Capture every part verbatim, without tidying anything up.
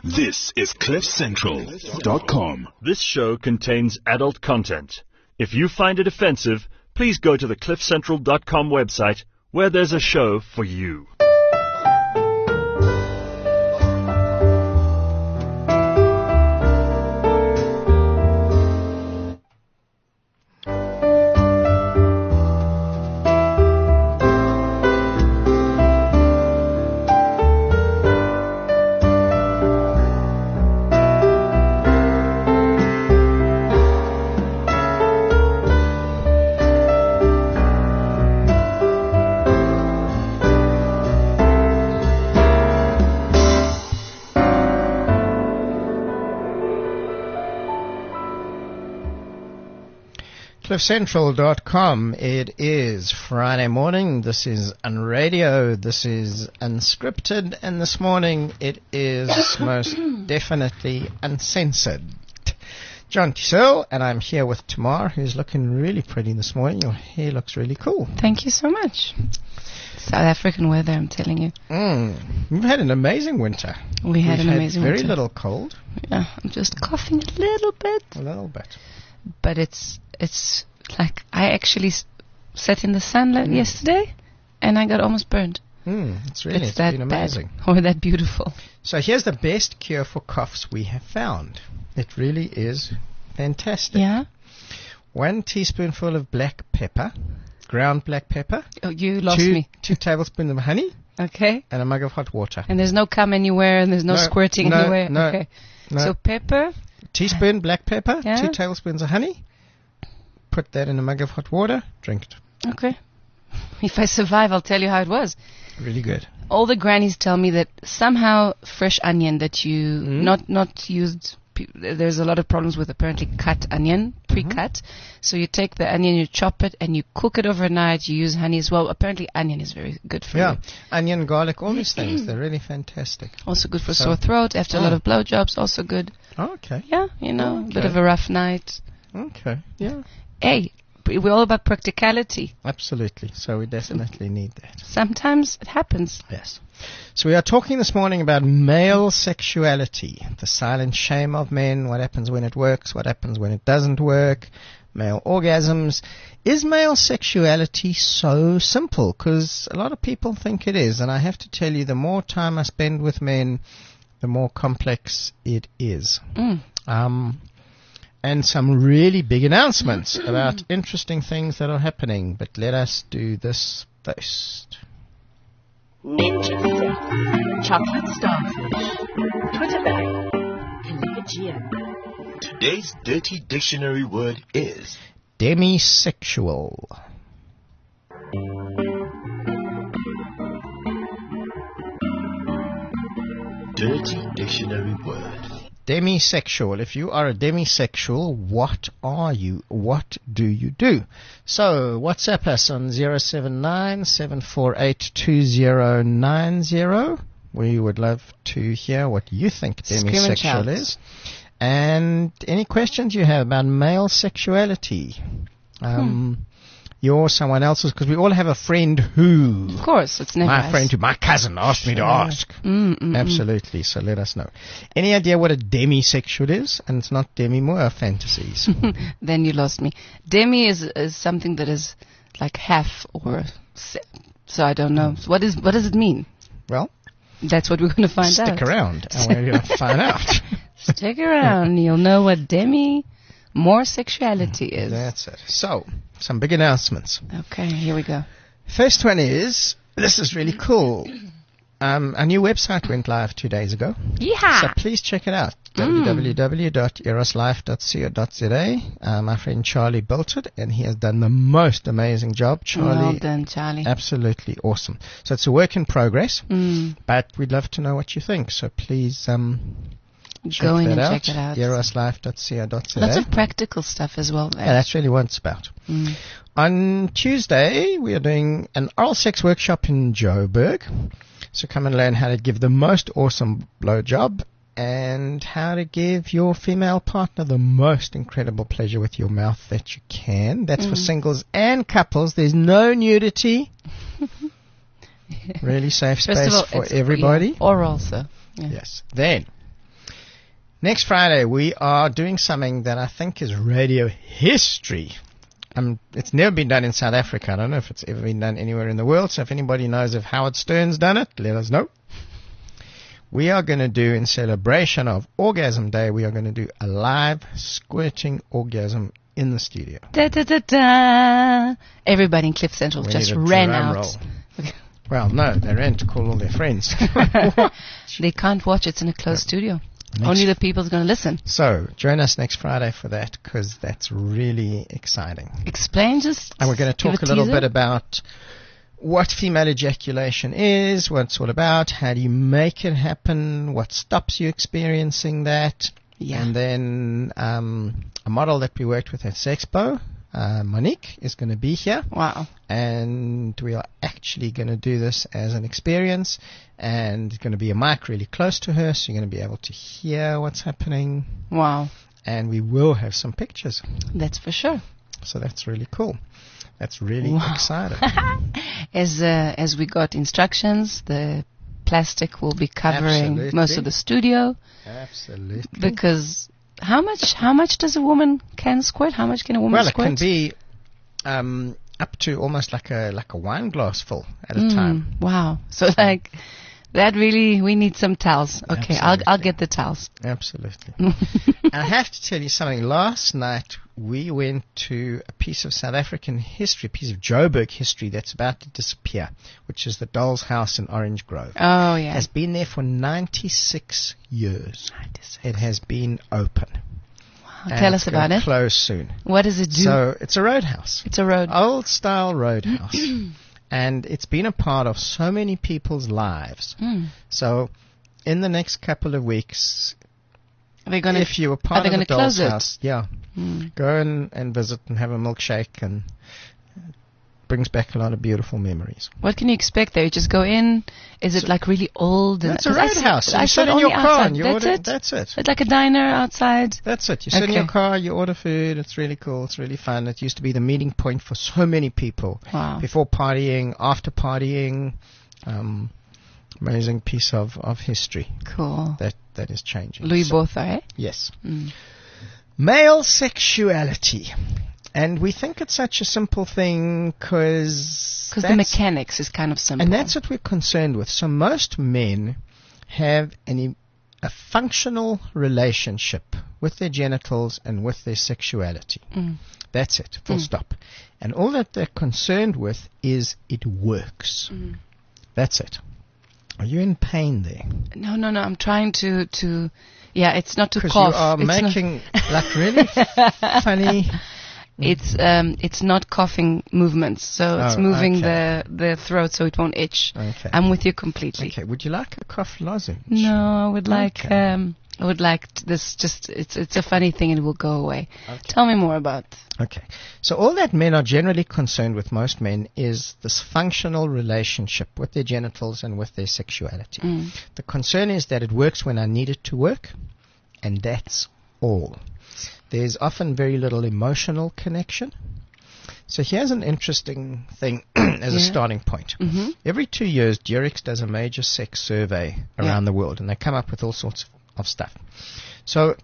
This is cliff central dot com. This show contains adult content. If you find it offensive, please go to the cliff central dot com website where there's a show for you. cliff central dot com. It is Friday morning. This is Unradio. This is Unscripted. And this morning it is most definitely uncensored. John Tissell, and I'm here with Tamar, who's looking really pretty this morning. Your hair looks really cool. Thank you so much. South African weather, I'm telling you. Mm. We've had an amazing winter. We had We've an had amazing very winter. little cold. Yeah, I'm just coughing a little bit. A little bit. But it's it's like I actually s- sat in the sunlight mm. yesterday, and I got almost burned. Mm, it's really it's it's that been amazing. Bad, or that beautiful. So here's the best cure for coughs we have found. It really is fantastic. Yeah. One teaspoonful of black pepper, ground black pepper. Oh, you lost two, me. Two tablespoons of honey. Okay. And a mug of hot water. And there's no cum anywhere, and there's no, no squirting no, anywhere. No, okay. No. So pepper. Teaspoon black pepper. Yeah. Two tablespoons of honey. Put that in a mug of hot water. Drink it. Okay. If I survive, I'll tell you how it was. Really good. All the grannies tell me that somehow fresh onion that you Mm. not not used. P- there's a lot of problems with apparently cut onion, pre-cut. Mm-hmm. So you take the onion, you chop it, and you cook it overnight. You use honey as well. Apparently, onion is very good for yeah. you. Yeah, onion, garlic, all these things. They're really fantastic. Also good for so, sore throat after oh. a lot of blowjobs. Also good. Oh, okay. Yeah, you know, okay. a bit of a rough night. Okay. Yeah. Hey, we're all about practicality. Absolutely. So we definitely need that. Sometimes it happens. Yes. So we are talking this morning about male sexuality, the silent shame of men, what happens when it works, what happens when it doesn't work, male orgasms. Is male sexuality so simple? Because a lot of people think it is, and I have to tell you, the more time I spend with men, the more complex it is. Mm. Um, and some really big announcements about interesting things that are happening. But let us do this first. Ninja Fish, chocolate starfish, Twitter bag, Pelagian. Today's dirty dictionary word is demisexual. Dirty dictionary word. Demisexual. If you are a demisexual, what are you? What do you do? So, WhatsApp us on zero seven nine, seven four eight, two zero nine zero. We would love to hear what you think demisexual is. And any questions you have about male sexuality. Um, hmm. You're someone else's, because we all have a friend who. Of course, it's never My us. friend who, my cousin asked me to ask. Mm, mm, Absolutely, mm. so let us know. Any idea what a demisexual is? And it's not Demi Moore fantasies. Then you lost me. Demi is is something that is like half or se- so I don't know. So what is what does it mean? Well, that's what we're going to find stick out. Stick around, and we're going to find out. Stick around, you'll know what Demi Moore sexuality is. That's it. So, some big announcements. Okay, here we go. First one is, this is really cool. Um, a new website went live two days ago. Yeah. So please check it out. Mm. w w w dot eros life dot co dot z a. Uh, my friend Charlie built it, and he has done the most amazing job. Charlie, well done, Charlie. Absolutely awesome. So it's a work in progress, mm. but we'd love to know what you think. So please um, check go in that and out. check it out. eros life dot co dot z a. Lots of practical stuff as well there. Yeah, that's really what it's about. Mm. On Tuesday, we are doing an oral sex workshop in Joburg. So come and learn how to give the most awesome blowjob and how to give your female partner the most incredible pleasure with your mouth that you can. That's mm. for singles and couples. There's no nudity. Really safe space all, for everybody. Yeah, oral, so. Yeah. Yes. Then, Next Friday, we are doing something that I think is radio history. Um, it's never been done in South Africa. I don't know if it's ever been done anywhere in the world. So if anybody knows if Howard Stern's done it, let us know. We are going to do, in celebration of Orgasm Day, we are going to do a live squirting orgasm in the studio. Da, da, da, da. Everybody in Cliff Central We just need a ran drum out. roll. Well, no, they ran to call all their friends. They can't watch. It's in a closed studio. Next- Only the people's going to listen. So join us next Friday for that, because that's really exciting. Explain just. And we're going to give talk a little teaser. bit about what female ejaculation is, what it's all about, how do you make it happen, what stops you experiencing that. Yeah. And then um, a model that we worked with at Sexpo, uh, Monique, is going to be here. Wow. And we are actually going to do this as an experience. And there's going to be a mic really close to her, so you're going to be able to hear what's happening. Wow. And we will have some pictures. That's for sure. So that's really cool. That's really Wow. exciting. As uh, as we got instructions, the plastic will be covering Absolutely. most of the studio Absolutely. because how much how much does a woman can squirt? How much can a woman Well, it squirt? can be um, up to almost like a like a wine glass full at a Mm, time. Wow. So like that really we need some towels. Okay, I'll I'll Absolutely. get the towels. Absolutely. And I have to tell you something. Last night we went to a piece of South African history, a piece of Joburg history that's about to disappear, which is the Doll's House in Orange Grove. Oh yeah. Has been there for ninety-six years. It has been open. Wow. And Tell it's us about gonna it. Close soon. What does it do? So it's a roadhouse. It's a road. Old style roadhouse. And it's been a part of so many people's lives. Mm. So in the next couple of weeks, Are they gonna? if you were are part they of the gonna Doll's close it? House, yeah, Mm. go and, and visit and have a milkshake, and it brings back a lot of beautiful memories. What can you expect there? You just go in. Is it So- like really old? and- That's a 'cause I saw- roadhouse. I You saw sit it in your only car outside. and you That's order. it. That's it. It's like a diner outside. That's it. You sit in your Okay. car, you order food. It's really cool. It's really fun. It used to be the meeting point for so many people. Wow. Before partying, after partying. Um, amazing piece of, of history Cool. that, that is changing. Louis So- Botha, eh? Yes. Mm. Male sexuality. And we think it's such a simple thing because... Because the mechanics is kind of simple. And that's what we're concerned with. So most men have an, a functional relationship with their genitals and with their sexuality. Mm. That's it. Full Mm. stop. And all that they're concerned with is it works. Mm. That's it. Are you in pain there? No, no, no. I'm trying to, to yeah, it's not to Because cough. you are It's not- making like really funny... It's um, it's not coughing movements, so it's Oh, moving okay. the the throat so it won't itch. Okay. I'm with you completely. Okay. Would you like a cough lozenge? No, I would like Okay. um, I would like t- this. Just it's it's a funny thing and it will go away. Okay. Tell me more about. Okay. So all that men are generally concerned with, most men, is this functional relationship with their genitals and with their sexuality. Mm. The concern is that it works when I need it to work, and that's all. There's often very little emotional connection. So here's an interesting thing as a Yeah. starting point. Mm-hmm. Every two years, Durex does a major sex survey around Yeah. the world, and they come up with all sorts of, of stuff. So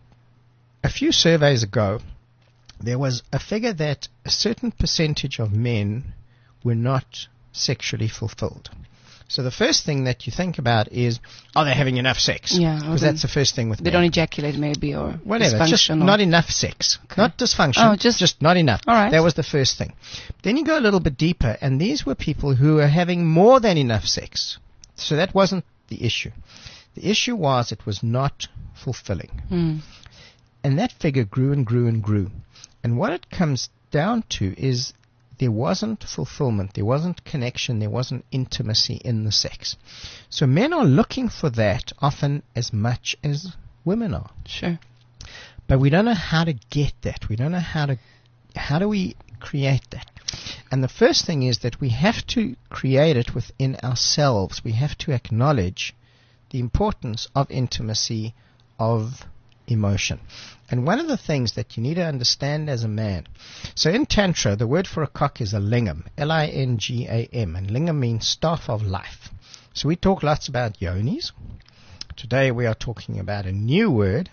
a few surveys ago, there was a figure that a certain percentage of men were not sexually fulfilled. So the first thing that you think about is, are they having enough sex? Yeah, or Because then that's the first thing with They men. don't ejaculate maybe or Whatever, just dysfunctional. not enough sex. Okay. Not dysfunction, Oh, just- just not enough. All right. That was the first thing. Then you go a little bit deeper, and these were people who were having more than enough sex. So that wasn't the issue. The issue was it was not fulfilling. Mm. And that figure grew and grew and grew. And what it comes down to is there wasn't fulfillment, there wasn't connection, there wasn't intimacy in the sex. So men are looking for that often as much as women are. Sure. But we don't know how to get that. We don't know how to, how do we create that? And the first thing is that we have to create it within ourselves. We have to acknowledge the importance of intimacy, of emotion. And one of the things that you need to understand as a man, so in Tantra, the word for a cock is a lingam, L I N G A M, and lingam means staff of life. So we talk lots about yonis. Today we are talking about a new word,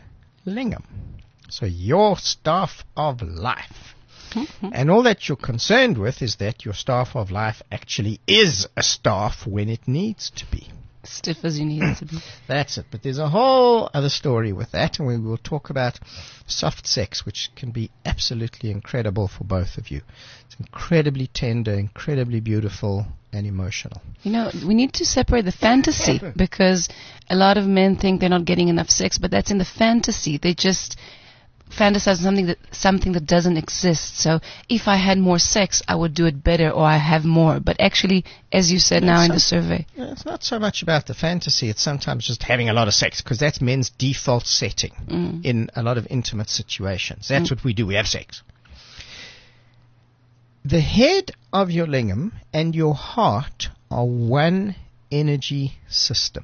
lingam. So your staff of life. And all that you're concerned with is that your staff of life actually is a staff when it needs to be. Stiff as you need it to be. That's it. But there's a whole other story with that, and we will talk about soft sex, which can be absolutely incredible for both of you. It's incredibly tender, incredibly beautiful, and emotional. You know, we need to separate the fantasy, because a lot of men think they're not getting enough sex, but that's in the fantasy. They just fantasize something that something that doesn't exist. So if I had more sex, I would do it better, or I have more. But actually, as you said Yeah, now in so- the survey, Yeah, it's not so much about the fantasy. It's sometimes just having a lot of sex, because that's men's default setting Mm. in a lot of intimate situations. That's what we do. We have sex. The head of your lingam and your heart are one energy system.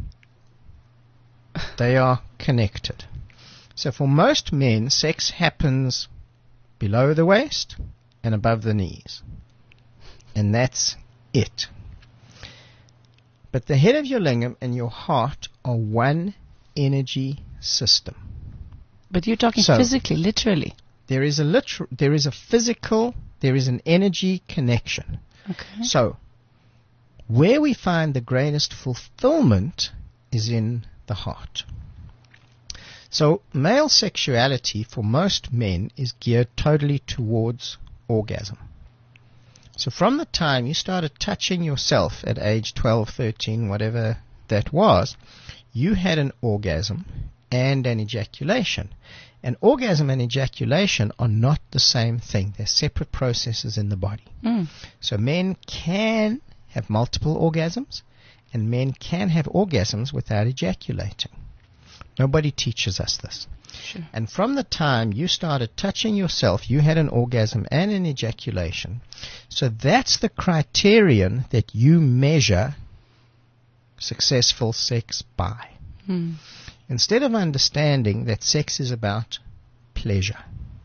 They are connected. So for most men, sex happens below the waist and above the knees. And that's it. But the head of your lingam and your heart are one energy system. but you're talking So- physically, literally. There is a literal, there is a physical, there is an energy connection. Okay. So, where we find the greatest fulfillment is in the heart. So, male sexuality for most men is geared totally towards orgasm. So, from the time you started touching yourself at age twelve, thirteen, whatever that was, you had an orgasm and an ejaculation. And orgasm and ejaculation are not the same thing. They're separate processes in the body. Mm. So men can have multiple orgasms, and men can have orgasms without ejaculating. Nobody teaches us this. Sure. And from the time you started touching yourself, you had an orgasm and an ejaculation. So that's the criterion that you measure successful sex by. Mm. Instead of understanding that sex is about pleasure.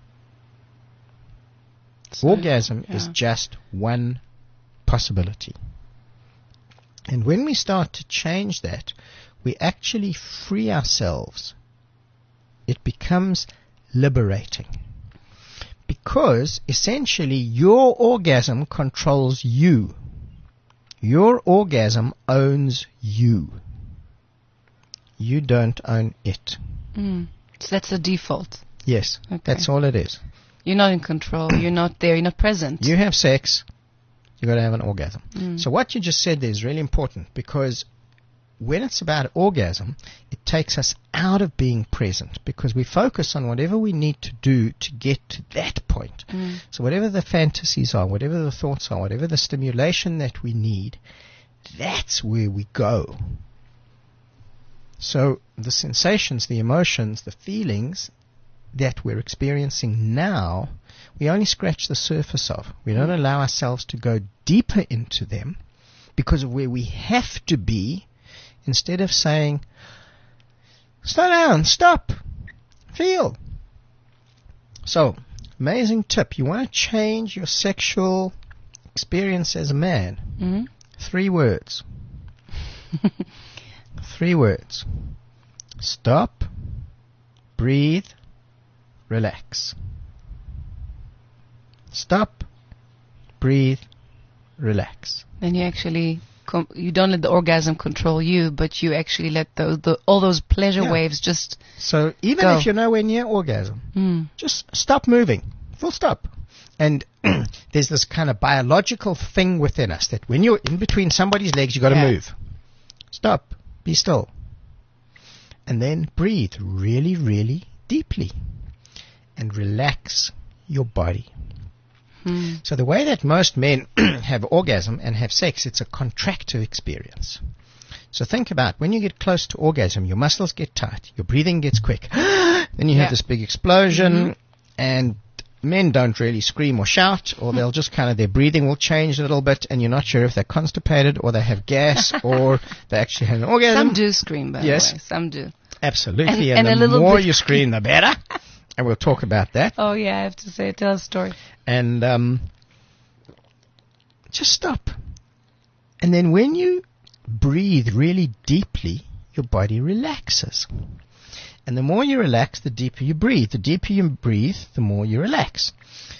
So, Orgasm is yeah. just one possibility. And when we start to change that, we actually free ourselves. It becomes liberating. Because essentially your orgasm controls you. Your orgasm owns you. You don't own it. Mm. So that's the default. Yes, Okay. that's all it is. You're not in control. You're not there. You're not present. You have sex, you got to have an orgasm. Mm. So what you just said there is really important, because when it's about orgasm, it takes us out of being present, because we focus on whatever we need to do to get to that point. Mm. So whatever the fantasies are, whatever the thoughts are, whatever the stimulation that we need, that's where we go. So the sensations, the emotions, the feelings that we're experiencing now, we only scratch the surface of. We don't allow ourselves to go deeper into them because of where we have to be, instead of saying, slow down, stop, feel. So, amazing tip. You want to change your sexual experience as a man. Mm. Three words. Three words. Stop, breathe, relax. Stop, breathe, relax. Then you actually com- you don't let the orgasm control you, but you actually let those the, all those pleasure Yeah. waves just. So even Go. if you're nowhere near orgasm, Mm. just stop moving. Full stop. And there's this kind of biological thing within us that when you're in between somebody's legs, you've got to Yeah. move. Stop. Be still. And then breathe really, really deeply. And relax your body. Mm. So the way that most men have orgasm and have sex, it's a contractive experience. So think about when you get close to orgasm, your muscles get tight, your breathing gets quick. Then you Yeah. have this big explosion, Mhm. and men don't really scream or shout, or they'll just kind of, their breathing will change a little bit, and you're not sure if they're constipated or they have gas or they actually had an orgasm. Some do scream, by Yes. the way. Some do. Absolutely, And- and, and a the little more bit- you scream, the better. And we'll talk about that. Oh yeah, I have to say, tell a story. And um, just stop. And then when you breathe really deeply, your body relaxes. And the more you relax, the deeper you breathe. The deeper you breathe, the more you relax.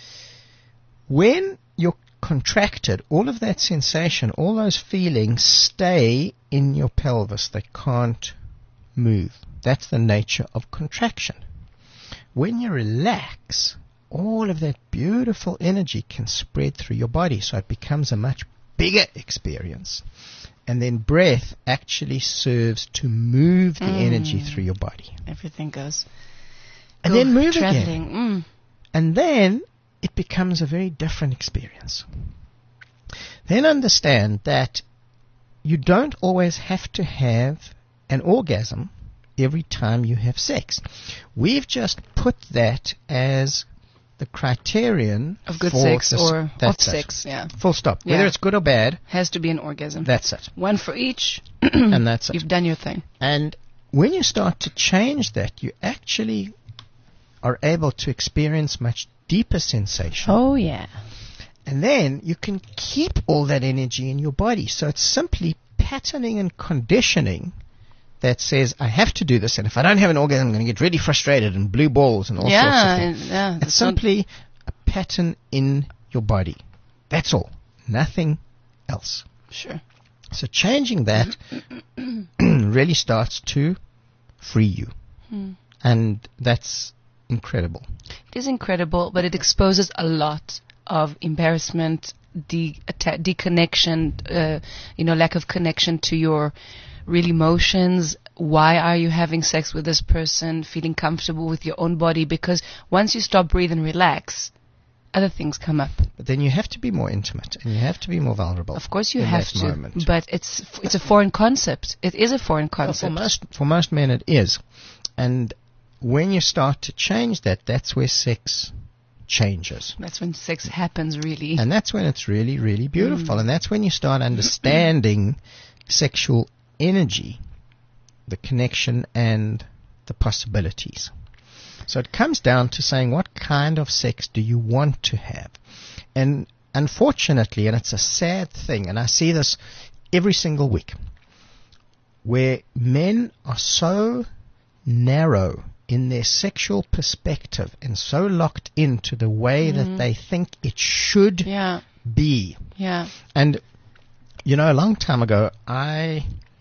When you're contracted, all of that sensation, all those feelings stay in your pelvis. They can't move. That's the nature of contraction. When you relax, all of that beautiful energy can spread through your body, so it becomes a much bigger experience. And then breath actually serves to move the Mm. energy through your body. Everything goes. And go then move traveling. again. Mm. And then it becomes a very different experience. Then understand that you don't always have to have an orgasm every time you have sex. We've just put that as the criterion Of good for sex this- or of that's it. sex, yeah. Full stop. Yeah. Whether it's good or bad, Has to be an orgasm. that's it. One for each. And that's it. You've done your thing. And when you start to change that, you actually are able to experience much deeper sensation. Oh, yeah. And then you can keep all that energy in your body. So it's simply patterning and conditioning that says, I have to do this, and if I don't have an orgasm, I'm going to get really frustrated and blue balls and all yeah, sorts of things. and- yeah. It's that's not- simply a pattern in your body. That's all. Nothing else. Sure. So changing that really starts to free you. Hmm. And that's incredible. It is incredible, but it exposes a lot of embarrassment, de- atta- deconnection, uh, you know, lack of connection to your real emotions. Why are you having sex with this person? Feeling comfortable with your own body? Because once you stop, breathe, and relax, other things come up. But then you have to be more intimate and you have to be more vulnerable. Of course, you in have that to, moment. but it's it's a foreign concept. It is a foreign Well, concept. for most for most men it is. And when you start to change that, that's where sex changes. That's when sex happens, really. And that's when it's really, really beautiful. Mm. And that's when you start understanding sexual energy, the connection and the possibilities. So it comes down to saying, what kind of sex do you want to have? And unfortunately, and it's a sad thing, and I see this every single week, where men are so narrow in their sexual perspective and so locked into the way that they think it should yeah, be. yeah. And, you know, a long time ago, I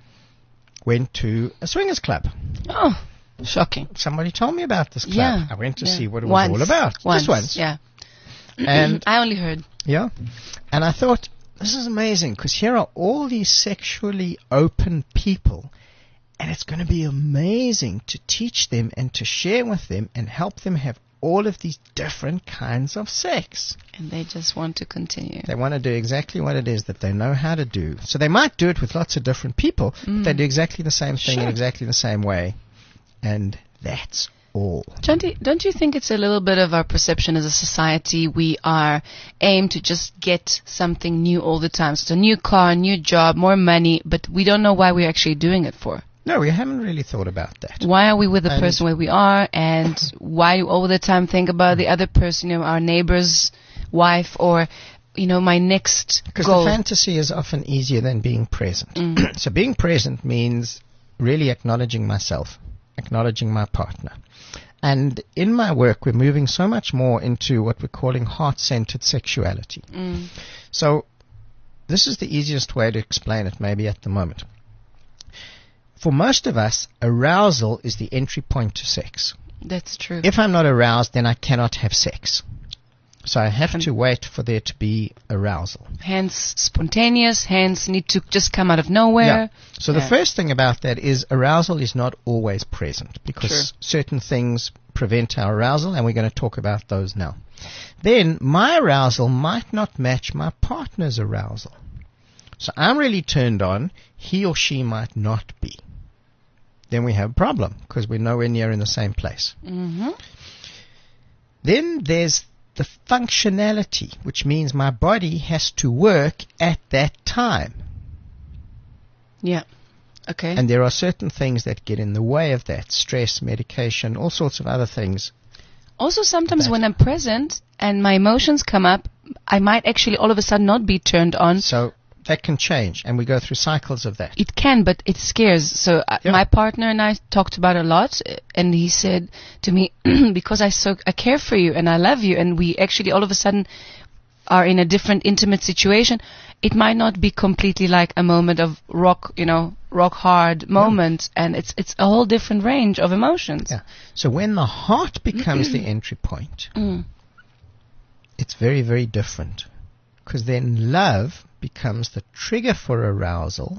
went to a swingers club. Oh, shocking. Somebody told me about this club. Yeah. I went to yeah. see what it was once, all about. Once, Just once. Yeah. And, I only heard. yeah. And I thought, this is amazing, because here are all these sexually open people, and it's going to be amazing to teach them and to share with them and help them have all of these different kinds of sex. And they just want to continue. They want to do exactly what it is that they know how to do. So they might do it with lots of different people, but they do exactly the same thing in Sure. exactly the same way. And that's all. Don't you, don't you think it's a little bit of our perception as a society? We are aimed to just get something new all the time. So it's a new car, a new job, more money, but we don't know why we're actually doing it for. No, we haven't really thought about that. Why are we with the And- person where we are, and why all the time think about the other person, you know, our neighbor's wife, or, you know, my next Because goal. the fantasy is often easier than being present. Mm. So being present means really acknowledging myself, acknowledging my partner. And in my work, we're moving so much more into what we're calling heart-centered sexuality. Mm. So this is the easiest way to explain it maybe at the moment. For most of us, arousal is the entry point to sex. That's true. If I'm not aroused, then I cannot have sex. So I have to wait for there to be arousal. Hence spontaneous, hence need to just come out of nowhere. Yeah. So the Yeah. first thing about that is arousal is not always present, because Sure. certain things prevent our arousal, and we're going to talk about those now. Then my arousal might not match my partner's arousal. So I'm really turned on, he or she might not be. Then we have a problem, because we're nowhere near in the same place. Mm-hmm. Then there's the functionality, which means my body has to work at that time. Yeah. Okay. And there are certain things that get in the way of that. Stress, medication, all sorts of other things. Also, sometimes That- when I'm present and my emotions come up, I might actually all of a sudden not be turned on So That can change, and we go through cycles of that. It can, but it scares. So uh, Yeah. my partner and I talked about it a lot, uh, and he said to me, because I so I care for you and I love you, and we actually all of a sudden are in a different intimate situation, it might not be completely like a moment of rock, you know, rock hard moment, and it's it's a whole different range of emotions. Yeah. So when the heart becomes the entry point, Mm. it's very, very different. Because then love becomes the trigger for arousal,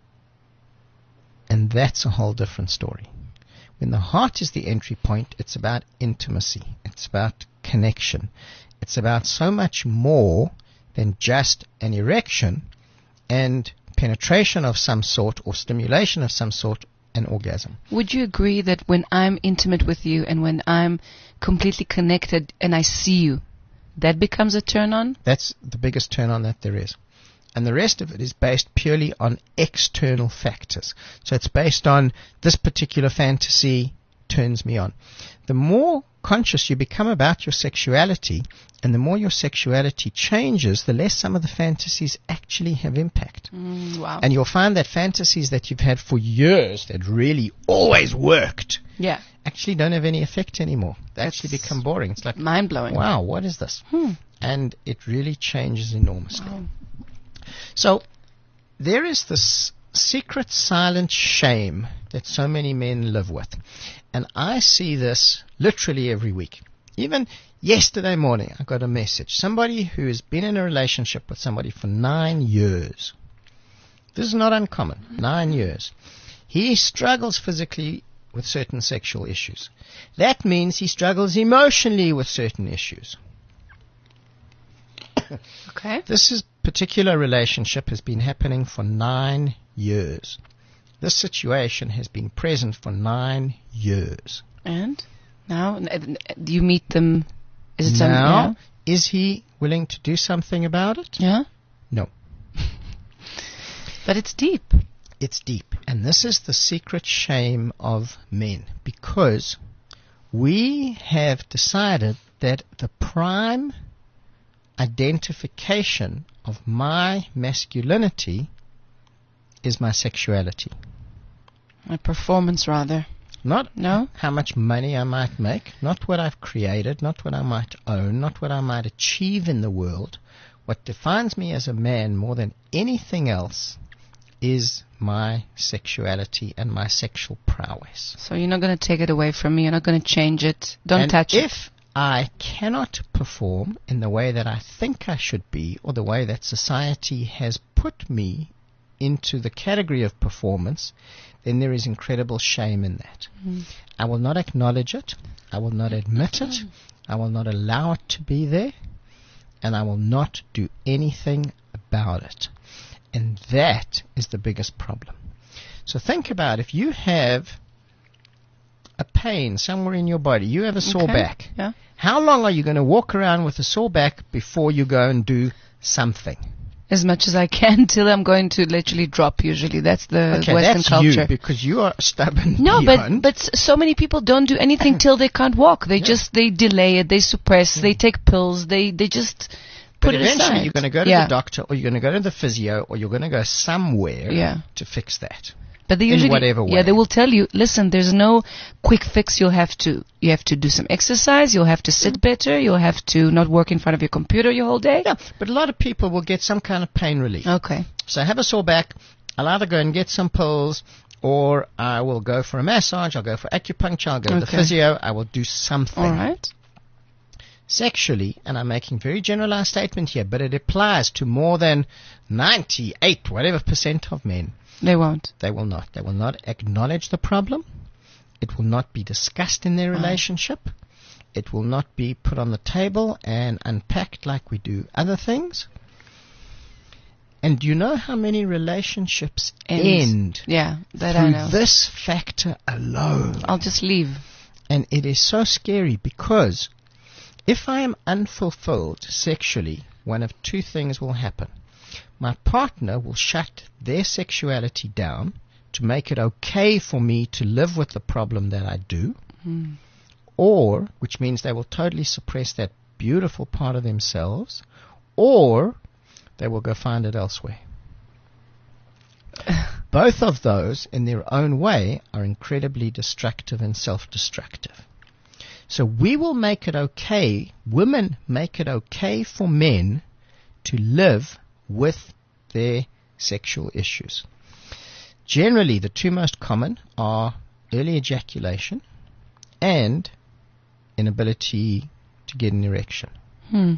and that's a whole different story. When the heart is the entry point, it's about intimacy. It's about connection. It's about so much more than just an erection and penetration of some sort or stimulation of some sort, an orgasm. Would you agree that when I'm intimate with you and when I'm completely connected and I see you, that becomes a turn on? That's the biggest turn on that there is. And the rest of it is based purely on external factors. So it's based on this particular fantasy turns me on. The more conscious you become about your sexuality, and the more your sexuality changes, the less some of the fantasies actually have impact. Mm, wow. And you'll find that fantasies that you've had for years that really always worked Yeah. actually don't have any effect anymore. They actually That's become boring. It's like, Mind blowing. wow, what is this? Hmm. And it really changes enormously. Wow. So there is this secret silent shame that so many men live with. And I see this literally every week. Even yesterday morning, I got a message. Somebody who has been in a relationship with somebody for nine years. This is not uncommon. Nine years. He struggles physically with certain sexual issues. That means he struggles emotionally with certain issues. Okay. This is particular relationship has been happening for nine years. This situation has been present for nine years. And now, n- n- do you meet them? Is it something? Now, is he willing to do something about it? Yeah. yeah? No. But it's deep. It's deep. And this is the secret shame of men, because we have decided that the prime identification of my masculinity is my sexuality. A performance, rather. Not No? how much money I might make, not what I've created, not what I might own, not what I might achieve in the world. What defines me as a man more than anything else is my sexuality and my sexual prowess. So you're not going to take it away from me. You're not going to change it. Don't and touch if it. I cannot perform in the way that I think I should be, or the way that society has put me into the category of performance, then there is incredible shame in that. Mm. I will not acknowledge it. I will not admit it. I will not allow it to be there. And I will not do anything about it. And that is the biggest problem. So think about if you have a pain somewhere in your body, you have a sore Okay. back. Yeah. How long are you going to walk around with a sore back before you go and do something? As much as I can till I'm going to literally drop, usually. That's the Okay, Western that's culture. you, because you are stubborn. No, but beyond. but s- so many people don't do anything till they can't walk. They just they delay it. They suppress. They take pills. They they just But put it eventually aside. you're going to go to yeah. the doctor, or you're going to go to the physio, or you're going to go somewhere Yeah. to fix that. But they in usually, whatever yeah, way. they will tell you, listen, there's no quick fix. You'll have to, you have to do some exercise. You'll have to sit better. You'll have to not work in front of your computer your whole day. Yeah, but a lot of people will get some kind of pain relief. Okay. So I have a sore back, I'll either go and get some pills, or I will go for a massage, I'll go for acupuncture, I'll go to the Okay. physio, I will do something. All right. Sexually, and I'm making very generalized statement here, but it applies to more than ninety-eight, whatever percent of men. They won't. They will not. They will not acknowledge the problem. It will not be discussed in their Wow. relationship. It will not be put on the table and unpacked like we do other things. And do you know how many relationships Ends. end Yeah, that I through know. this factor alone? I'll just leave. And it is so scary, because if I am unfulfilled sexually, one of two things will happen. My partner will shut their sexuality down to make it okay for me to live with the problem that I do, Mm. or, which means they will totally suppress that beautiful part of themselves, or they will go find it elsewhere. Both of those, in their own way, are incredibly destructive and self-destructive. So we will make it okay, women make it okay for men to live with their sexual issues. Generally, the two most common are early ejaculation and inability to get an erection. Hmm.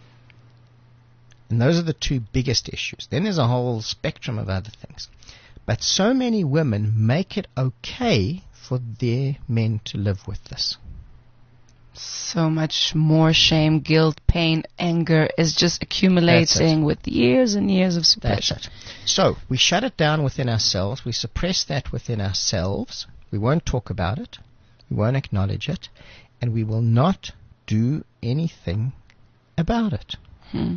And those are the two biggest issues. Then there's a whole spectrum of other things. But so many women make it okay for their men to live with this. So much more shame, guilt, pain, anger is just accumulating with years and years of suppression. That's it. So we shut it down within ourselves. We suppress that within ourselves. We won't talk about it. We won't acknowledge it. And we will not do anything about it. Hmm.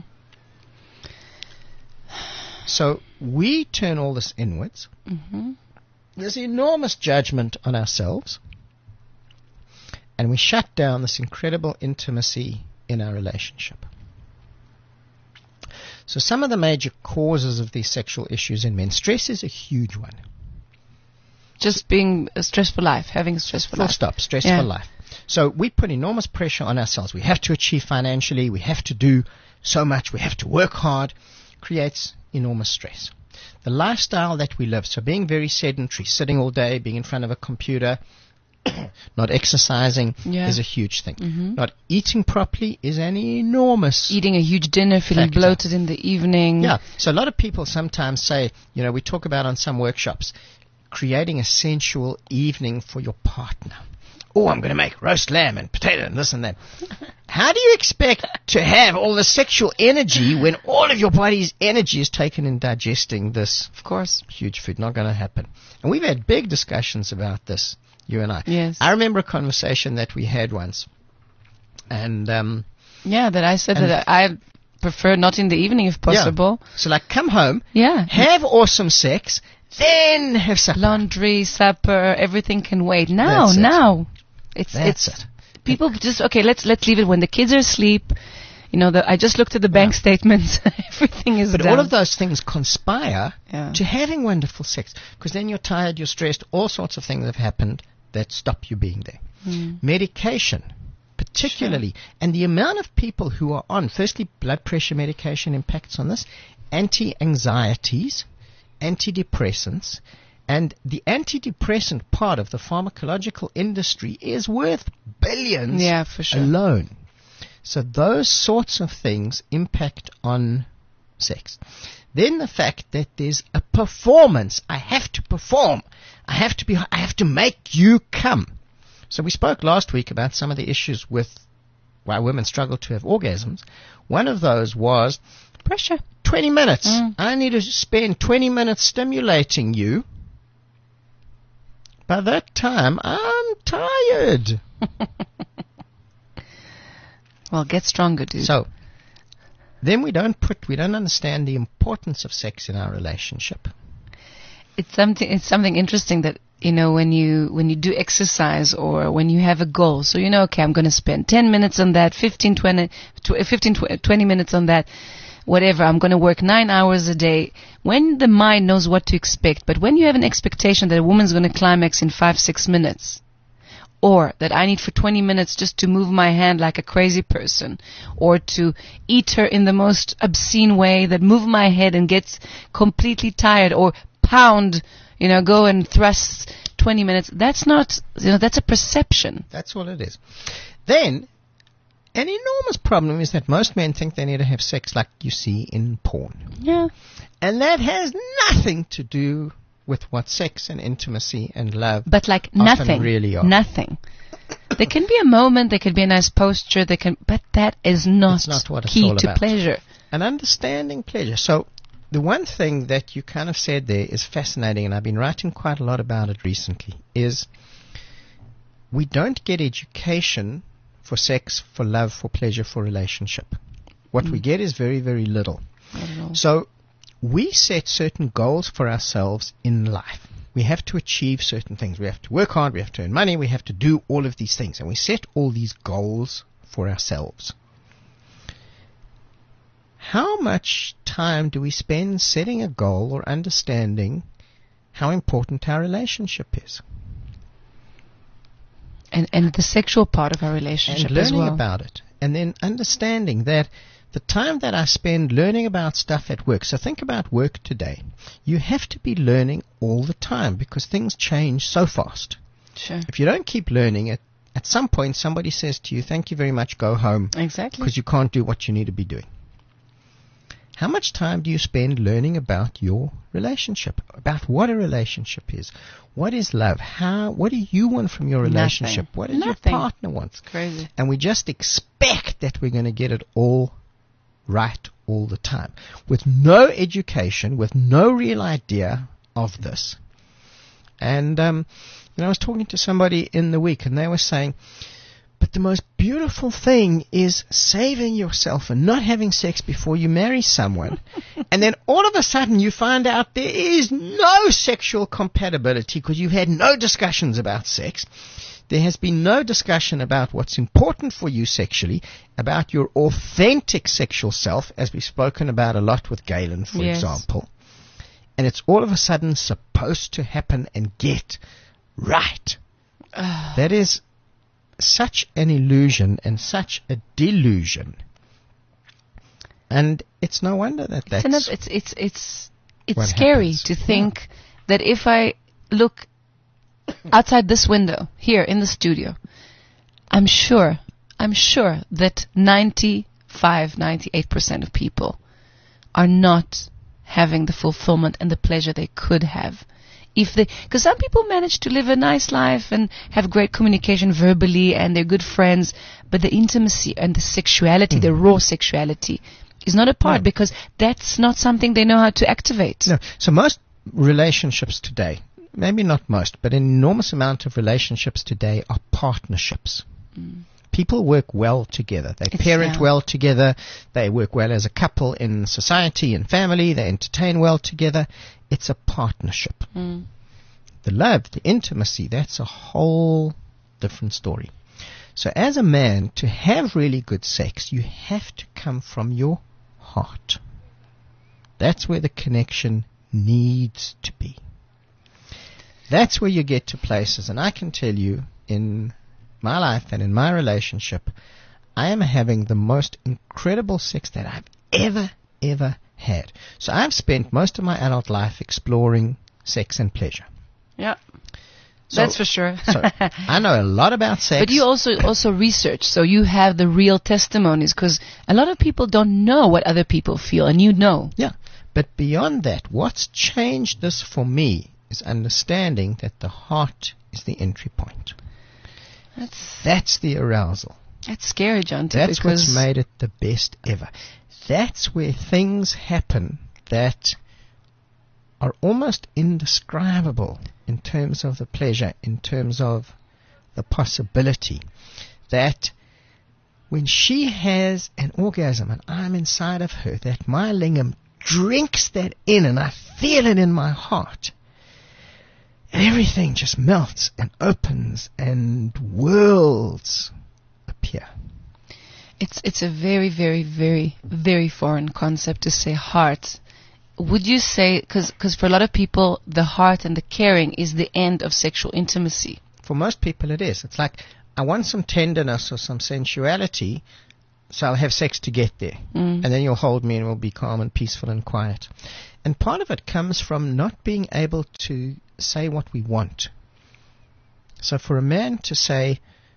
So we turn all this inwards. Mm-hmm. There's enormous judgment on ourselves. And we shut down this incredible intimacy in our relationship. So some of the major causes of these sexual issues in men, stress is a huge one. Just being a stressful life, having a stressful Full life. stop, stressful Yeah. life. So we put enormous pressure on ourselves. We have to achieve financially. We have to do so much. We have to work hard. Creates enormous stress. The lifestyle that we live, so being very sedentary, sitting all day, being in front of a computer, not exercising Yeah. is a huge thing. Mhm. Not eating properly is an enormous Eating a huge dinner, feeling Factor. bloated in the evening. Yeah. So a lot of people sometimes say, you know, we talk about on some workshops, creating a sensual evening for your partner. Oh, I'm going to make roast lamb and potato and this and that. How do you expect to have all the sexual energy when all of your body's energy is taken in digesting this Of course. huge food? Not going to happen. And we've had big discussions about this, you and I. Yes. I remember a conversation that we had once. And um, Yeah, that I said And- that I prefer not in the evening if possible. so like come home, Yeah. have awesome sex, then have supper. Laundry, supper, everything can wait. Now, That's it. now. It's That's it's it. people just okay, let's let's leave it when the kids are asleep. You know, the, I just looked at the bank statements. Everything is But done. all of those things conspire Yeah. to having wonderful sex. Because then you're tired, you're stressed, all sorts of things have happened that stop you being there. Mm. Medication, particularly. And the amount of people who are on, firstly, blood pressure medication impacts on this, anti-anxieties, antidepressants, and the antidepressant part of the pharmacological industry is worth billions Yeah, for sure. alone. So those sorts of things impact on sex. Then the fact that there's a performance. I have to perform. I have to be, I have to make you come. So we spoke last week about some of the issues with why women struggle to have orgasms. One of those was Pressure. twenty minutes. Mm. I need to spend twenty minutes stimulating you. By that time, I'm tired. Well, get stronger, dude. So, then we don't put, we don't understand the importance of sex in our relationship. it's something it's something interesting that you know when you when you do exercise or when you have a goal, so you know, okay, I'm going to spend ten minutes on that, fifteen, twenty, tw- fifteen, twenty minutes on that, whatever, I'm going to work nine hours a day. When the mind knows what to expect, but when you have an expectation that a woman's going to climax in five, six minutes, or that I need for twenty minutes just to move my hand like a crazy person, or to eat her in the most obscene way, that move my head and gets completely tired, or pound, you know, go and thrust twenty minutes, that's not, you know, that's a perception. That's all it is. Then, an enormous problem is that most men think they need to have sex like you see in porn. Yeah. And that has nothing to do with what sex and intimacy and love But like often nothing, really are. nothing. There can be a moment, there can be a nice posture, there can, but that is not, It's not what it's key all to about. pleasure. And understanding pleasure. So the one thing that you kind of said there is fascinating, and I've been writing quite a lot about it recently, is we don't get education for sex, for love, for pleasure, for relationship. What we get is very, very little. Not at all. So we set certain goals for ourselves in life. We have to achieve certain things. We have to work hard. We have to earn money. We have to do all of these things. And we set all these goals for ourselves. how much time do we spend setting a goal or understanding how important our relationship is? And and the sexual part of our relationship And learning as well. about it. And then understanding that the time that I spend learning about stuff at work, so think about work today. You have to be learning all the time because things change so fast. Sure. If you don't keep learning, at, at some point somebody says to you, thank you very much, go home, Exactly. because you can't do what you need to be doing. How much time do you spend learning about your relationship, about what a relationship is? What is love? How? What do you want from your relationship? Nothing. What does your Nothing. partner want? Crazy. And we just expect that we're going to get it all right all the time, with no education, with no real idea of this. And um, you know, I was talking to somebody in the week, and they were saying, but the most beautiful thing is saving yourself and not having sex before you marry someone. And then all of a sudden you find out there is no sexual compatibility because you've had no discussions about sex. There has been no discussion about what's important for you sexually, about your authentic sexual self, as we've spoken about a lot with Galen, for Yes. example. And it's all of a sudden supposed to happen and get right. That is such an illusion and such a delusion. And it's no wonder that that's... It's another, it's it's it's it's what scary happens. to think that if I look outside this window here in the studio, I'm sure I'm sure that ninety-five, ninety-eight percent of people are not having the fulfillment and the pleasure they could have if they, because some people manage to live a nice life and have great communication verbally and they're good friends, but the intimacy and the sexuality, the raw sexuality, is not a part No. because that's not something they know how to activate. No. So most relationships today, maybe not most, but an enormous amount of relationships today are partnerships. Mm. People work well together. They It's- parent yeah. well together. They work well as a couple in society and family. They entertain well together. It's a partnership. Mm. The love, the intimacy, that's a whole different story. So as a man, to have really good sex, you have to come from your heart. That's where the connection needs to be. That's where you get to places, and I can tell you, in my life and in my relationship, I am having the most incredible sex that I've ever, ever had. So I've spent most of my adult life exploring sex and pleasure. Yeah, So- that's for sure. So I know a lot about sex. But you also also research, so you have the real testimonies, because a lot of people don't know what other people feel, and you know. Yeah. But beyond that, what's changed this for me is understanding that the heart is the entry point. That's That's the arousal. that's scary, John. Too, That's because what's made it the best ever. That's where things happen that are almost indescribable in terms of the pleasure, in terms of the possibility. That when she has an orgasm and I'm inside of her, that my lingam drinks that in and I feel it in my heart. And everything just melts and opens and worlds appear. it's it's a very, very, very, very foreign concept to say heart. Would you say, because for a lot of people, the heart and the caring is the end of sexual intimacy? For most people it is. It's like, I want some tenderness or some sensuality, so I'll have sex to get there. Mm. And then you'll hold me and we'll be calm and peaceful and quiet. And part of it comes from not being able to say what we want. So for a man to say,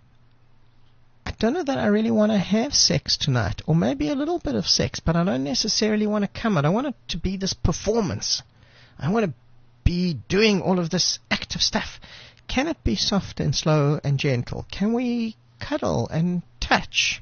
I don't know that I really want to have sex tonight, or maybe a little bit of sex, but I don't necessarily want to come. I don't want it to be this performance. I want to be doing all of this active stuff. Can it be soft and slow and gentle? Can we cuddle and touch?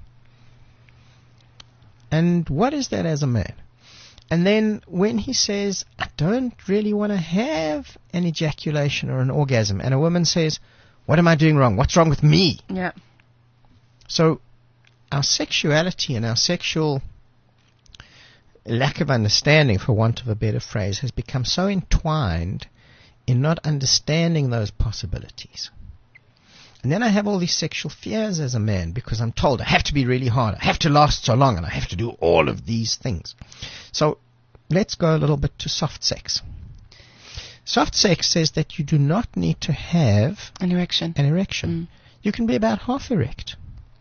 And what is that as a man? And then when he says, I don't really want to have an ejaculation or an orgasm, and a woman says, what am I doing wrong? What's wrong with me? Yeah. So our sexuality and our sexual lack of understanding, for want of a better phrase, has become so entwined in not understanding those possibilities. And then I have all these sexual fears as a man because I'm told I have to be really hard, I have to last so long, and I have to do all of these things. So let's go a little bit to soft sex. Soft sex says that you do not need to have An erection. an erection. Mm. You can be about half erect.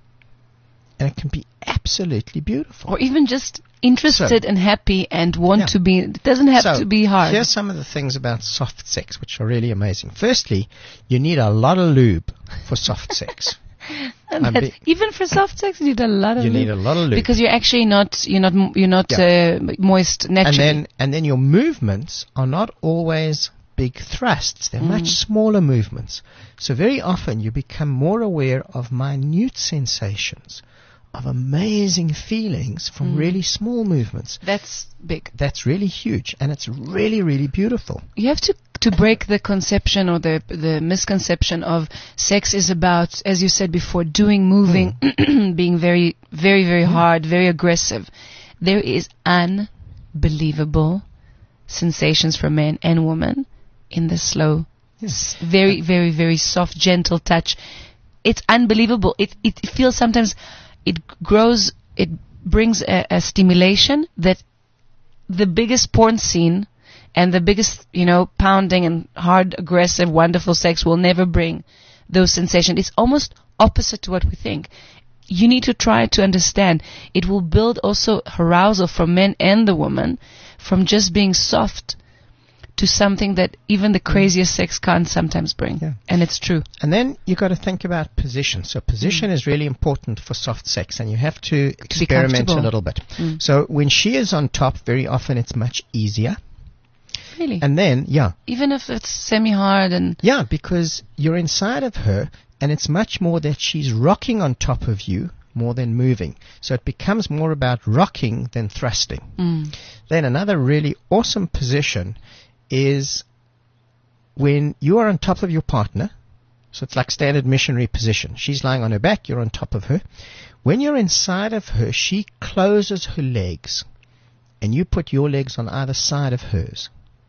And it can be absolutely beautiful. Or even just interested So- and happy and want Yeah. to be. It doesn't have So, to be hard. Here's some of the things about soft sex which are really amazing. Firstly, you need a lot of lube for soft sex. And I'm that- be- even for soft sex, you need a lot of You need lube. a lot of lube. Because you're actually not you're not you're not Yeah. uh, moist and naturally. then and then your movements are not always big thrusts. They're much smaller movements. So very often you become more aware of minute sensations, of amazing feelings from really small movements. That's big. That's really huge, and it's really, really beautiful. You have to to break the conception or the the misconception of sex is about, as you said before, doing, moving, being very, very, very hard, very aggressive. There is unbelievable sensations for men and women in the slow, s- very, very, very soft, gentle touch. It's unbelievable. It it feels sometimes it grows. It brings a, a stimulation that the biggest porn scene and the biggest, you know, pounding and hard, aggressive, wonderful sex will never bring those sensations. It's almost opposite to what we think. You need to try to understand. It will build also arousal for men and the woman from just being soft to something that even the craziest sex can't sometimes bring. Yeah. And it's true. And then you got to think about position. So position is really important for soft sex, and you have to experiment a comfortable. little bit. Mm. So when she is on top, very often it's much easier. Really. And then, yeah, even if it's semi-hard and yeah, because you're inside of her, and it's much more that she's rocking on top of you more than moving. So it becomes more about rocking than thrusting. mm, Then another really awesome position is when you are on top of your partner. So it's like standard missionary position. She's lying on her back, you're on top of her. When you're inside of her, she closes her legs, and you put your legs on either side of hers.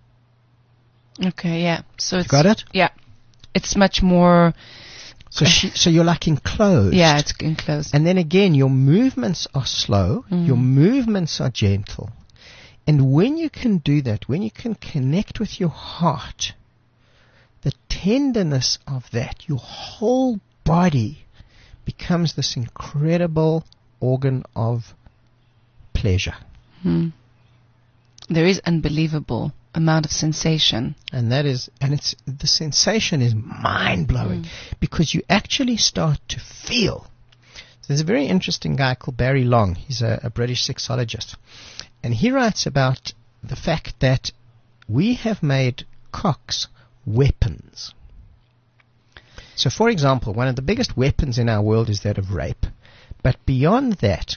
okay, yeah. So it's Got it? Yeah. It's much more So she, so you're like enclosed. yeah, it's enclosed. And then again, your movements are slow, Mm. your movements are gentle. And when you can do that, when you can connect with your heart, the tenderness of that, your whole body becomes this incredible organ of pleasure. Mm. There is unbelievable amount of sensation. And that is, and it's, the sensation is mind blowing because you actually start to feel. There's a very interesting guy called Barry Long. He's a, a British sexologist. And he writes about the fact that we have made cocks weapons. So, for example, one of the biggest weapons in our world is that of rape. But beyond that,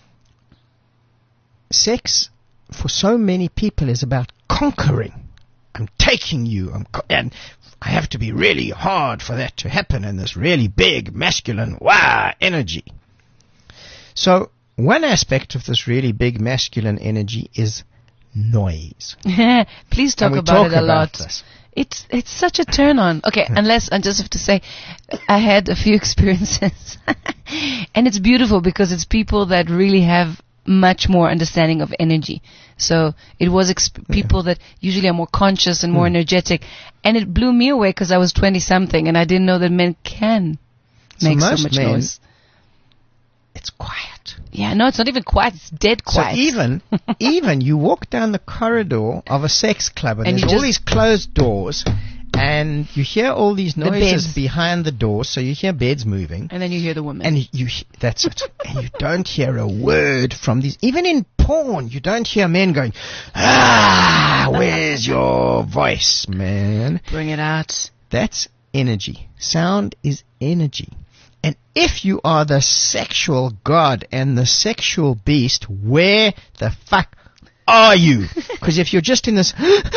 sex for so many people is about conquering. I'm taking you, I'm co- and I have to be really hard for that to happen, and this really big, masculine, wow, energy. So, one aspect of this really big, masculine energy is noise. Please talk And we about talk it a about lot. this. It's it's such a turn on. Okay, unless I just have to say, I had a few experiences, and it's beautiful because it's people that really have much more understanding of energy. So it was exp- people that usually are more conscious and more Hmm. energetic, and it blew me away because I was twenty something and I didn't know that men can So make so most much men- noise. It's quiet. Yeah, no, it's not even quiet. It's dead quiet. So even, even you walk down the corridor of a sex club, and, And there's you all just- these closed doors, and you hear all these The noises beds. behind the doors. So you hear beds moving, and then you hear the woman. and you that's it. And you don't hear a word from these. Even in porn, you don't hear men going, "Ah, where's your voice, man?" Bring it out. That's energy. Sound is energy. And if you are the sexual god and the sexual beast, where the fuck are you? Because if you're just in this,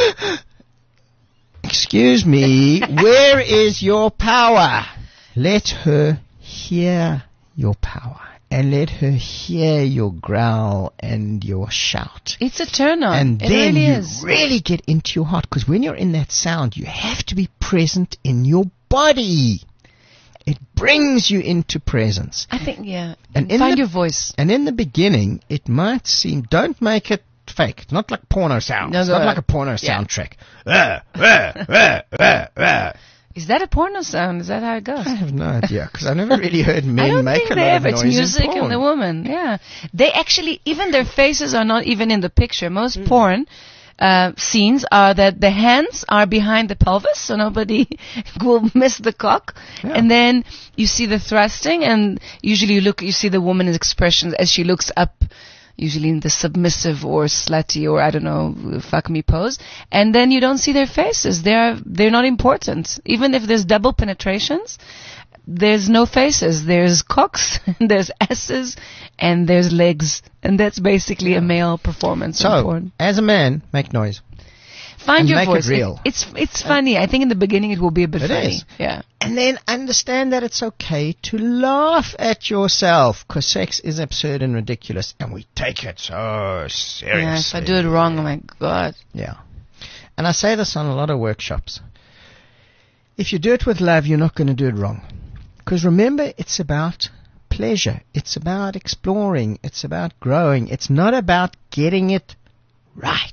excuse me, where is your power? Let her hear your power, and let her hear your growl and your shout. It's a turn on. And it then really you is. really get into your heart, because when you're in that sound, you have to be present in your body. It brings you into presence. I think, yeah. And in Find the- your voice. And in the beginning, it might seem, don't make it fake. It's not like porno sound. No, it's no, not no. like a porno Yeah. soundtrack. Ah, ah, ah, ah, ah. Is that a porno sound? Is that how it goes? I have no idea, because I never really heard men I don't make think a they lot ever. of It's noise music in porn. and the woman. Yeah, they actually even their faces are not even in the picture. Most Hmm. porn uh, scenes are that the hands are behind the pelvis, so nobody will miss the cock. Yeah. And then you see the thrusting, and usually you look, you see the woman's expressions as she looks up. Usually in the submissive or slutty or I don't know, fuck me pose, and then you don't see their faces. They're they're not important. Even if there's double penetrations, there's no faces. There's cocks, there's asses, and there's legs, and that's basically a male performance in So, porn. as a man, make noise. Find and your make it voice. real. it's it's funny. I think in the beginning it will be a bit It funny. is. Yeah. And then understand that it's okay to laugh at yourself, because sex is absurd and ridiculous, and we take it so seriously. Yeah. If I do it wrong, oh my god. Yeah. And I say this on a lot of workshops. If you do it with love, you're not going to do it wrong. Because remember, it's about pleasure. It's about exploring. It's about growing. It's not about getting it right.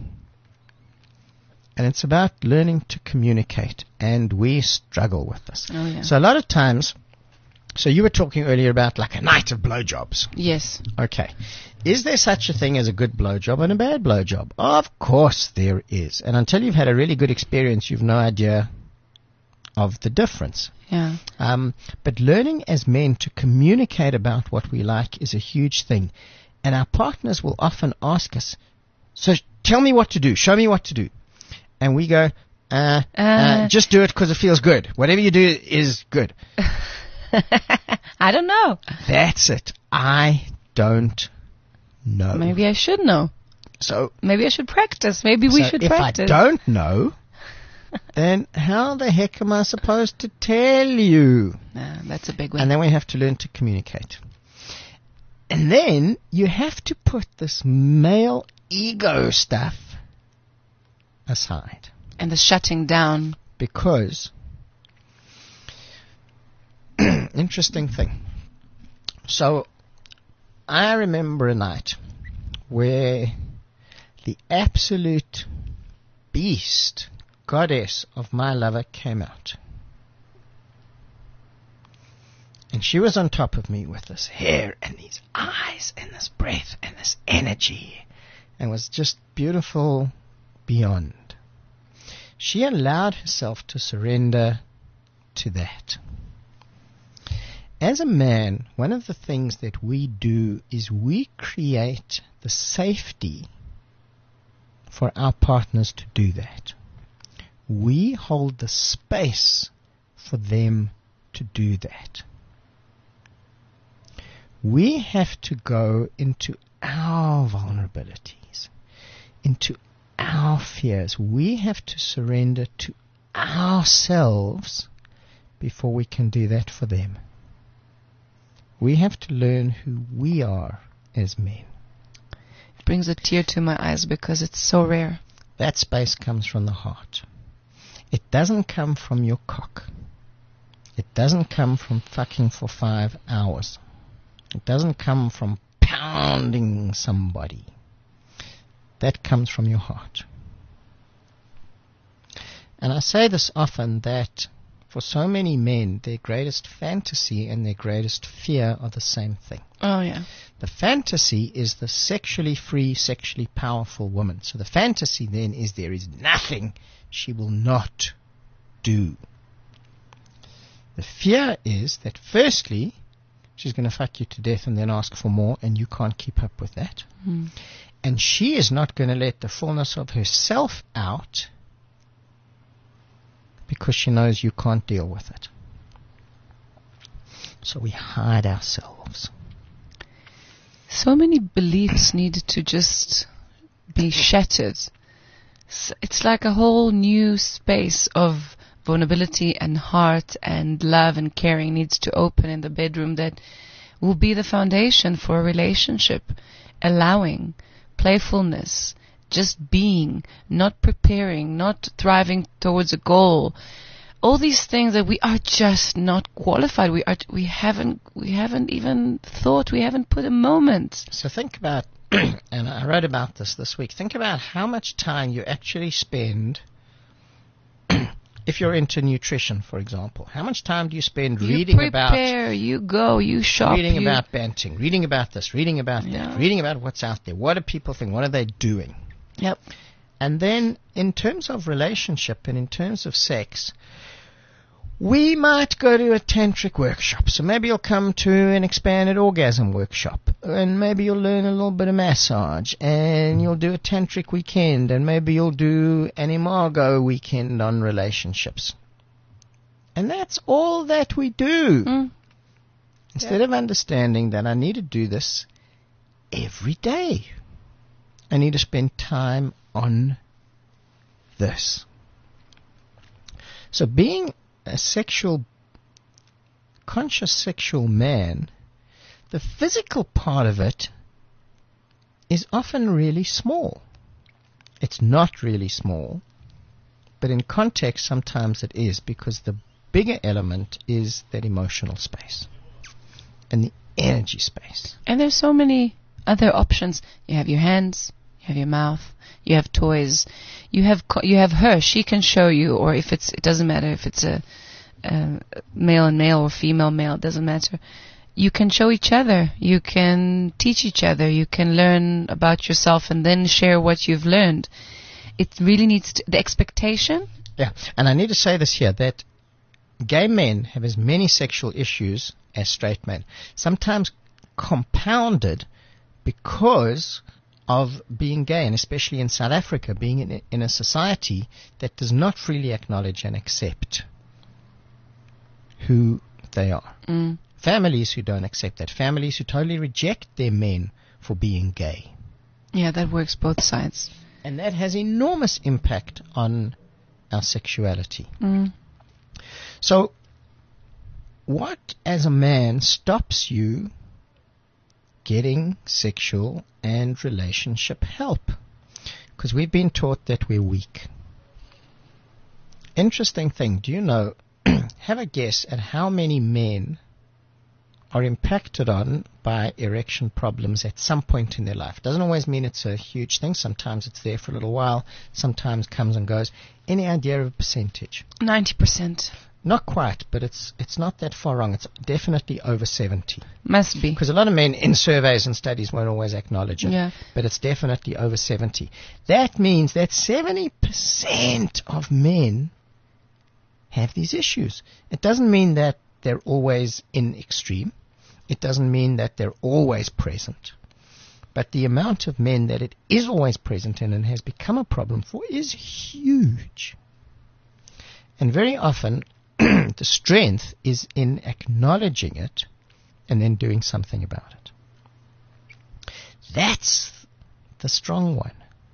And it's about learning to communicate. And we struggle with this. Oh yeah. So a lot of times, so you were talking earlier about like a night of blowjobs. Yes. Okay. Is there such a thing as a good blowjob and a bad blowjob? Of course there is. And until you've had a really good experience, you've no idea of the difference. Yeah. Um, but learning as men to communicate about what we like is a huge thing. And our partners will often ask us, so tell me what to do. Show me what to do. And we go, uh, uh, Uh. just do it because it feels good. Whatever you do is good. I don't know. That's it. I don't know. Maybe I should know. So Maybe I should practice. Maybe we So should if practice. I don't know, then how the heck am I supposed to tell you? Nah, that's a big one. And then we have to learn to communicate. And then you have to put this male ego stuff aside. And the shutting down. Because, interesting thing. So, I remember a night where the absolute beast, goddess of my lover came out. And she was on top of me with this hair and these eyes and this breath and this energy. And was just beautiful beyond. She allowed herself to surrender to that. As a man, one of the things that we do is we create the safety for our partners to do that. We hold the space for them to do that. We have to go into our vulnerabilities, into our fears. We have to surrender to ourselves before we can do that for them. We have to learn who we are as men. It brings a tear to my eyes because it's so rare. That space comes from the heart. It doesn't come from your cock. It doesn't come from fucking for five hours. It doesn't come from pounding somebody. That comes from your heart. And I say this often, that for so many men, their greatest fantasy and their greatest fear are the same thing. Oh, yeah. The fantasy is the sexually free, sexually powerful woman. So the fantasy then is there is nothing she will not do. The fear is that firstly, she's going to fuck you to death and then ask for more, and you can't keep up with that. Mm. And she is not going to let the fullness of herself out because she knows you can't deal with it. So we hide ourselves. So many beliefs need to just be shattered. S- It's like a whole new space of vulnerability and heart and love and caring needs to open in the bedroom that will be the foundation for a relationship. Allowing, playfulness, just being, not preparing, not thriving towards a goal. all these things that we are just not qualified. We are, we haven't, we haven't even thought, we haven't put a moment. So think about, and I wrote about this this week, think about how much time you actually spend, if you're into nutrition, for example. How much time do you spend You reading prepare, about... you go, you shop. Reading you, about Banting, reading about this, reading about Yeah. that, reading about what's out there. What do people think? What are they doing? Yep. And then in terms of relationship and in terms of sex, we might go to a tantric workshop. So maybe you'll come to an expanded orgasm workshop, and maybe you'll learn a little bit of massage, and you'll do a tantric weekend, and maybe you'll do an imago weekend on relationships. And that's all that we do. Mm. Instead of understanding that I need to do this every day. I need to spend time on this. So being a sexual, conscious sexual man, the physical part of it is often really small. It's not really small, but in context sometimes it is, because the bigger element is that emotional space and the energy space. And there's so many other options. You have your hands, you have your mouth, you have toys, you have co- you have her. She can show you, or if it's, it doesn't matter if it's a, a male and male or female male, it doesn't matter. You can show each other. You can teach each other. You can learn about yourself and then share what you've learned. It really needs to, the expectation. Yeah, and I need to say this here, that gay men have as many sexual issues as straight men, sometimes compounded because of being gay, and especially in South Africa, being in, in a society that does not freely acknowledge and accept who they are. Mm. Families who don't accept that, families who totally reject their men for being gay. Yeah, that works both sides. And that has enormous impact on our sexuality. Mm. So, what as a man stops you getting sexual and relationship help? Because we've been taught that we're weak. Interesting thing, do you know, have a guess at how many men are impacted on by erection problems at some point in their life. Doesn't always mean it's a huge thing. Sometimes it's there for a little while. Sometimes comes and goes. Any idea of a percentage? ninety percent. Not quite, but it's it's not that far wrong. It's definitely over seventy. Must be. Because a lot of men in surveys and studies won't always acknowledge it. Yeah. But it's definitely over seventy. That means that seventy percent of men have these issues. It doesn't mean that they're always in extreme. It doesn't mean that they're always present. But the amount of men that it is always present in and has become a problem for is huge. And very often, the strength is in acknowledging it and then doing something about it. That's the strong one.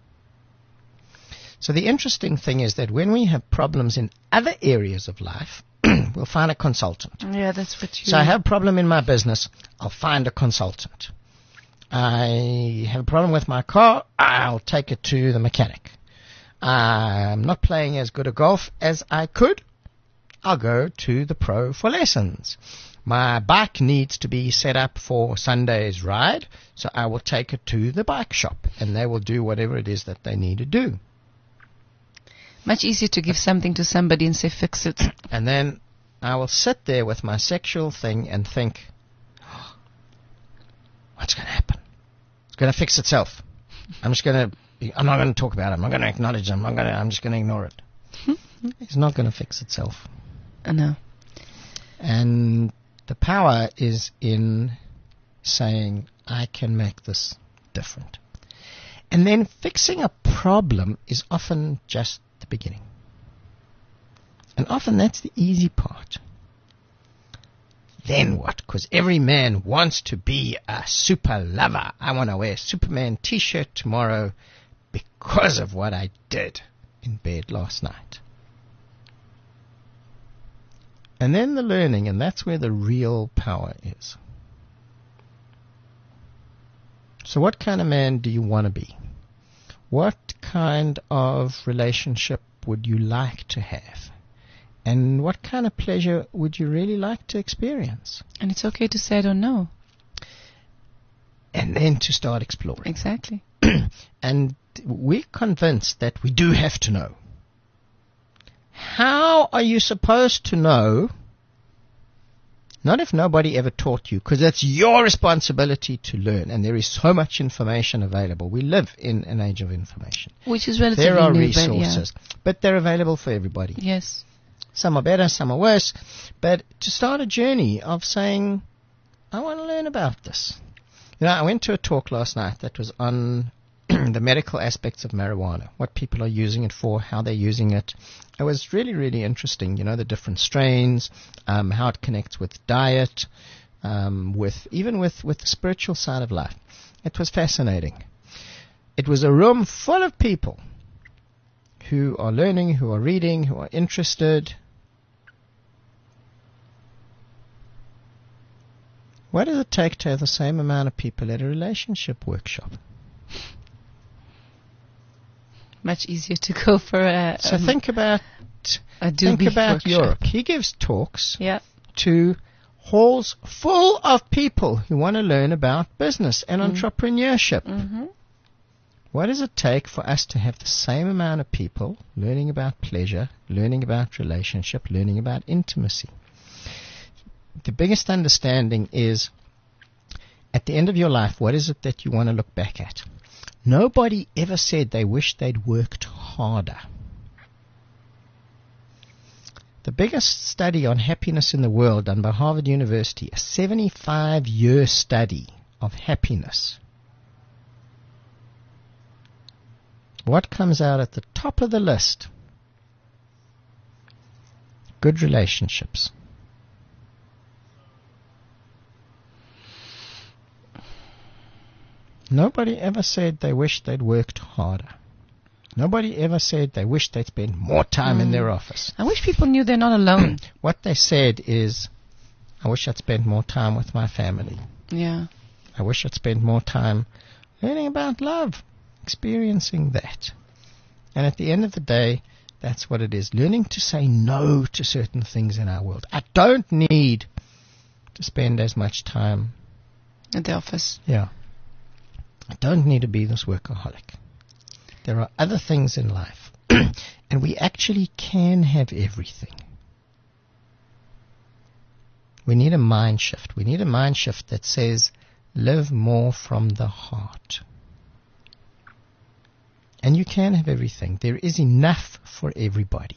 So the interesting thing is that when we have problems in other areas of life, we'll find a consultant. Yeah, that's what you... So I have a problem in my business, I'll find a consultant. I have a problem with my car, I'll take it to the mechanic. I'm not playing as good a golf as I could, I'll go to the pro for lessons. My bike needs to be set up for Sunday's ride, so I will take it to the bike shop, and they will do whatever it is that they need to do. Much easier to give something to somebody and say, fix it. And then I will sit there with my sexual thing and think, oh, what's going to happen? It's going to fix itself. I'm just going to, I'm not going to talk about it. I'm not going to acknowledge it. I'm not going to, I'm just going to ignore it. It's not going to fix itself. I know. And the power is in saying, I can make this different. And then fixing a problem is often just the beginning. And often that's the easy part. Then what? Because every man wants to be a super lover. I want to wear a Superman t-shirt tomorrow because of what I did in bed last night. And then the learning, and that's where the real power is. So what kind of man do you want to be? What kind of relationship would you like to have? And what kind of pleasure would you really like to experience? And it's okay to say I don't know. And then to start exploring. Exactly. And we're convinced that we do have to know. How are you supposed to know? Not if nobody ever taught you, because it's your responsibility to learn, and there is so much information available. We live in an age of information. Which is relatively There are new, resources, but, yeah. but they're available for everybody. Yes. Some are better, some are worse. But to start a journey of saying, I want to learn about this. You know, I went to a talk last night that was on the medical aspects of marijuana, what people are using it for, how they're using it. It was really, really interesting, you know, the different strains, um, how it connects with diet, um, with even with, with the spiritual side of life. It was fascinating. It was a room full of people who are learning, who are reading, who are interested. What does it take to have the same amount of people at a relationship workshop? Much easier to go for a. So um, think about a think doobie about workshop. Europe. He gives talks Yeah. to halls full of people who want to learn about business and Mm. entrepreneurship. Mm-hmm. What does it take for us to have the same amount of people learning about pleasure, learning about relationship, learning about intimacy? The biggest understanding is, at the end of your life, what is it that you want to look back at? Nobody ever said they wished they'd worked harder. The biggest study on happiness in the world done by Harvard University, a seventy-five year study of happiness. What comes out at the top of the list? Good relationships. Nobody ever said they wished they'd worked harder. Nobody ever said they wished they'd spent more time mm. in their office. I wish people knew they're not alone. What they said is, I wish I'd spent more time with my family. Yeah. I wish I'd spent more time learning about love, experiencing that. And at the end of the day, that's what it is. Learning to say no to certain things in our world. I don't need to spend as much time at the office. Yeah. I don't need to be this workaholic. There are other things in life. And we actually can have everything. We need a mind shift. We need a mind shift that says, live more from the heart. And you can have everything. There is enough for everybody.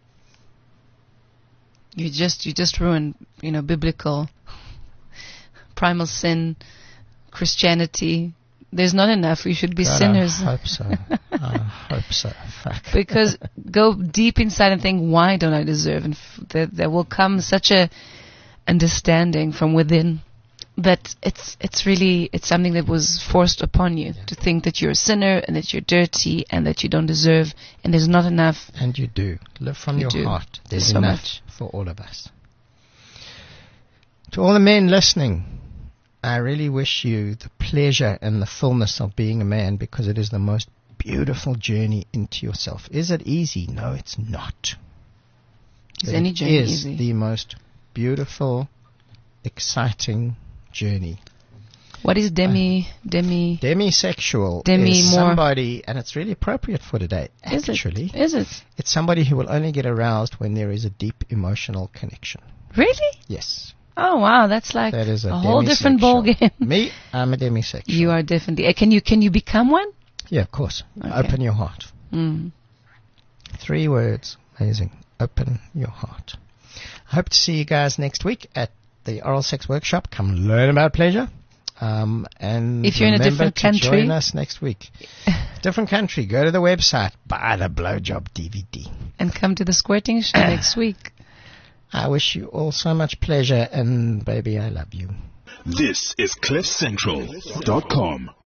You just you just ruined, you know, biblical primal sin, Christianity. There's not enough. We should be God, sinners. I hope so. I hope so. Fuck. Because go deep inside and think, why don't I deserve? And f- there, there will come such a understanding from within that it's it's really it's something that was forced upon you, yeah. to think that you're a sinner and that you're dirty and that you don't deserve and there's not enough. And you do. Live from you your do. heart. There's, There's so enough much. for all of us. To all the men listening, I really wish you the pleasure and the fullness of being a man, because it is the most beautiful journey into yourself. Is it easy? No, it's not. Is But any it journey is easy? the most beautiful, exciting journey. What is demi demi? Demisexual Demi is more- somebody, and it's really appropriate for today, Is actually. it? Is it It's somebody who will only get aroused when there is a deep emotional connection. really? Yes. Oh wow, that's like That is a, whole different ball demisexual. game. Me, I'm a demisexual. You are definitely. uh, Can you can you become one? Yeah, of course. Okay. Open your heart. Mm. Three words. Amazing. Open your heart. I hope to see you guys next week at the Oral Sex Workshop. Come learn about pleasure. Um, and If you're in a remember different to country. join us next week. Different country. Go to the website. Buy the Blowjob D V D. And come to the squirting show next week. I wish you all so much pleasure, and baby, I love you. This is cliff central dot com.